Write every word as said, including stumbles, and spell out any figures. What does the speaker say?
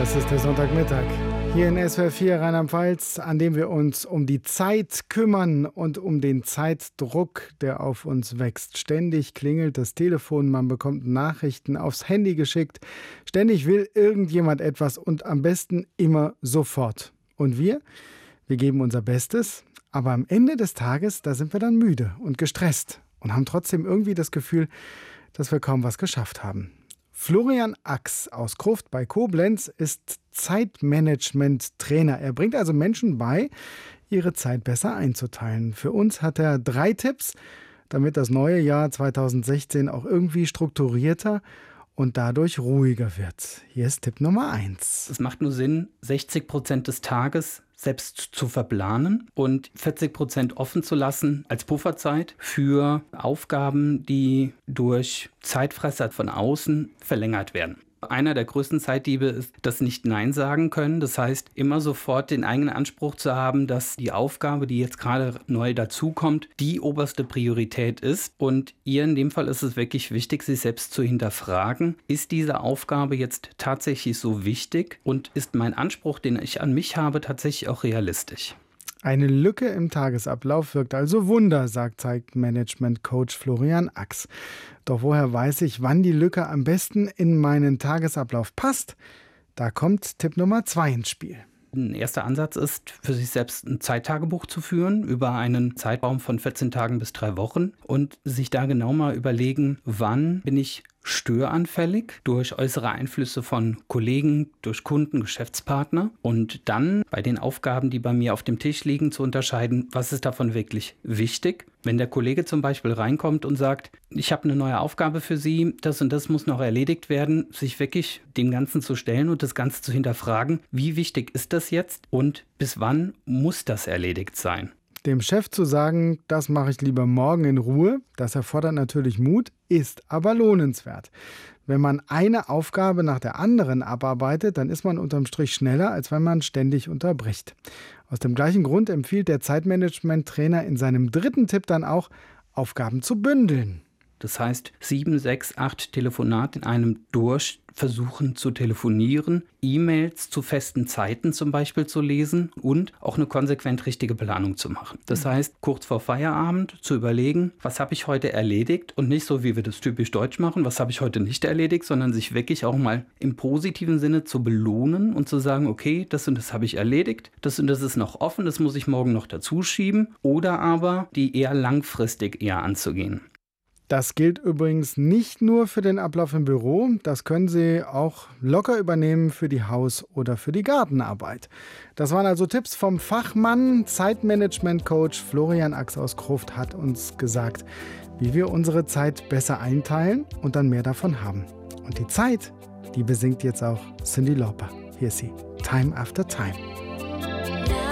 Das ist der Sonntagmittag hier in S W R vier Rheinland-Pfalz, an dem wir uns um die Zeit kümmern und um den Zeitdruck, der auf uns wächst. Ständig klingelt das Telefon, man bekommt Nachrichten aufs Handy geschickt. Ständig will irgendjemand etwas und am besten immer sofort. Und wir? Wir geben unser Bestes, aber am Ende des Tages, da sind wir dann müde und gestresst und haben trotzdem irgendwie das Gefühl, dass wir kaum was geschafft haben. Florian Ax aus Gruft bei Koblenz ist Zeitmanagement-Trainer. Er bringt also Menschen bei, ihre Zeit besser einzuteilen. Für uns hat er drei Tipps, damit das neue Jahr zweitausendsechzehn auch irgendwie strukturierter und dadurch ruhiger wird. Hier ist Tipp Nummer eins. Es macht nur Sinn, sechzig Prozent des Tages selbst zu verplanen und vierzig Prozent offen zu lassen als Pufferzeit für Aufgaben, die durch Zeitfresser von außen verlängert werden. Einer der größten Zeitdiebe ist das Nicht-Nein sagen können. Das heißt, immer sofort den eigenen Anspruch zu haben, dass die Aufgabe, die jetzt gerade neu dazukommt, die oberste Priorität ist. Und ihr in dem Fall ist es wirklich wichtig, sich selbst zu hinterfragen, ist diese Aufgabe jetzt tatsächlich so wichtig und ist mein Anspruch, den ich an mich habe, tatsächlich auch realistisch? Eine Lücke im Tagesablauf wirkt also Wunder, sagt Zeitmanagement-Coach Florian Ax. Doch woher weiß ich, wann die Lücke am besten in meinen Tagesablauf passt? Da kommt Tipp Nummer zwei ins Spiel. Ein erster Ansatz ist, für sich selbst ein Zeittagebuch zu führen über einen Zeitraum von vierzehn Tagen bis drei Wochen und sich da genau mal überlegen, wann bin ich störanfällig durch äußere Einflüsse von Kollegen, durch Kunden, Geschäftspartner und dann bei den Aufgaben, die bei mir auf dem Tisch liegen, zu unterscheiden, was ist davon wirklich wichtig. Wenn der Kollege zum Beispiel reinkommt und sagt, ich habe eine neue Aufgabe für Sie, das und das muss noch erledigt werden, sich wirklich dem Ganzen zu stellen und das Ganze zu hinterfragen, wie wichtig ist das jetzt und bis wann muss das erledigt sein? Dem Chef zu sagen, das mache ich lieber morgen in Ruhe, das erfordert natürlich Mut, ist aber lohnenswert. Wenn man eine Aufgabe nach der anderen abarbeitet, dann ist man unterm Strich schneller, als wenn man ständig unterbricht. Aus dem gleichen Grund empfiehlt der Zeitmanagement-Trainer in seinem dritten Tipp dann auch, Aufgaben zu bündeln. Das heißt, sieben, sechs, acht Telefonate in einem durch versuchen zu telefonieren, E-Mails zu festen Zeiten zum Beispiel zu lesen und auch eine konsequent richtige Planung zu machen. Das heißt, kurz vor Feierabend zu überlegen, was habe ich heute erledigt und nicht so, wie wir das typisch deutsch machen, was habe ich heute nicht erledigt, sondern sich wirklich auch mal im positiven Sinne zu belohnen und zu sagen, okay, das und das habe ich erledigt, das und das ist noch offen, das muss ich morgen noch dazu schieben oder aber die eher langfristig eher anzugehen. Das gilt übrigens nicht nur für den Ablauf im Büro, das können Sie auch locker übernehmen für die Haus- oder für die Gartenarbeit. Das waren also Tipps vom Fachmann, Zeitmanagement-Coach Florian Ax aus Gruft hat uns gesagt, wie wir unsere Zeit besser einteilen und dann mehr davon haben. Und die Zeit, die besingt jetzt auch Cyndi Lauper. Hier ist sie, Time After Time.